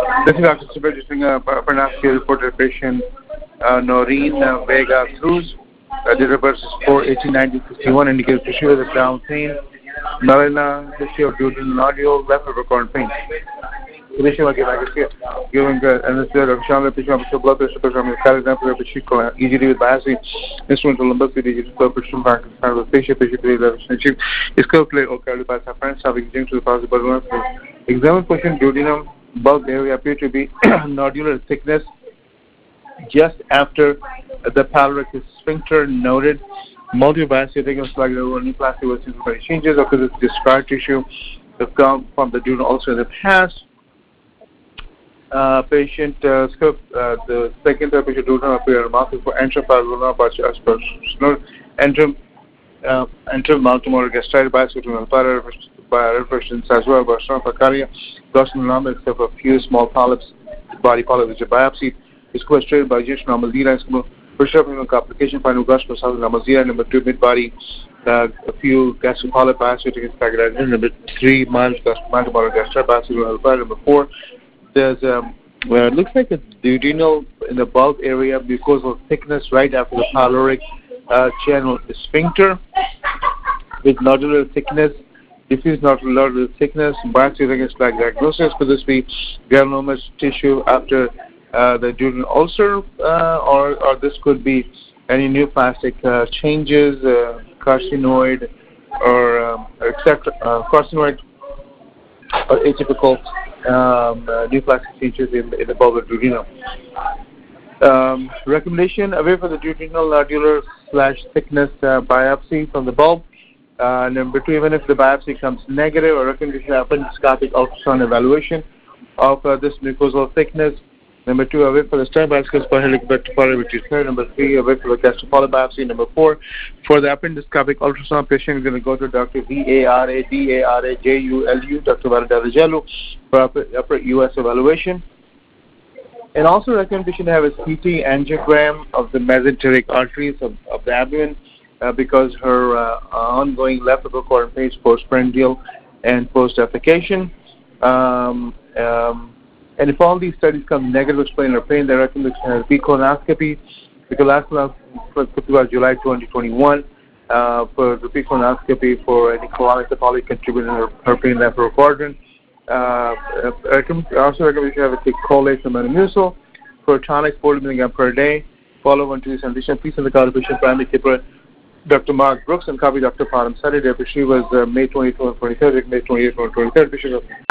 This is Dr. Subhash Singh Parnasky reported patient Noreen Vega Cruz. Date of birth is 4/18/1961. Indicated tissue with a down pain, melanoma, history of duodenal nodule, left recurrent pain. Condition was giving anesthesia of Shamla patient with blood pressure, cardiac temperature, patient EGD with biopsy, instrumental lumbar digital blood pressure, kind of patient relationship is calculated or carried by friends having linked to the possible balloon. Examine patient duodenum bulb area appear to be nodular thickness just after the pyloric sphincter noted. Multiple biopsy taken like the neoplasty was by changes of the scar tissue that come from the duodenal ulcer in the past. Patient scope, the second patient duodenum appear remarkable for enteropallular multimolar gastritis biopsy by reference as well by sternophacaria, gossamer except for a few small polyps, body polyps which are biopsy. Is questioned by just normal D-line prescription complication final gossamer normal Z-line. Number 2 mid-body, a few gastric polyp biopsy taken staggered. Number 3 multimolar gastritis biopsy. Number 4 there's it looks like a duodenal in the bulb area mucosal thickness right after the pyloric channel sphincter with nodular thickness, diffuse nodular thickness, biopsy against like diagnosis. Could this be granulomatous tissue after the duodenal ulcer, or this could be any neoplastic changes, carcinoid, or etc. Carcinoid or atypical neoplastic features in the bulbar duodenum. Recommendation: away from the duodenal nodular / thickness biopsy from the bulb. Number 2, even if the biopsy comes negative, or recommendation appendoscopic ultrasound evaluation of this mucosal thickness. Number 2, away from the stern biopsy which is clear. Number 3, away from the gastric polyp biopsy. Number 4, for the appendoscopic ultrasound patient, we're going to go to Dr. Varadajallu, Dr. Varadajallu, for upper US evaluation. And also recommendation to have a CT angiogram of the mesenteric arteries of the abdomen because her ongoing left upper quadrant pain is postprandial and post-defecation. And if all these studies come negative, explain her pain, they recommend a colonoscopy. Because last month, July 2021, for the colonoscopy for any colonic pathology contributing to her pain left upper quadrant. Also recommend you have a folate and metamucil for tonic 40 mg per day. Follow on to this condition. Please send the call to patient primary keeper Dr. Mark Brooks and copy Dr. Padam Sadi. She was May 22 and 23rd, May 28th and 23rd.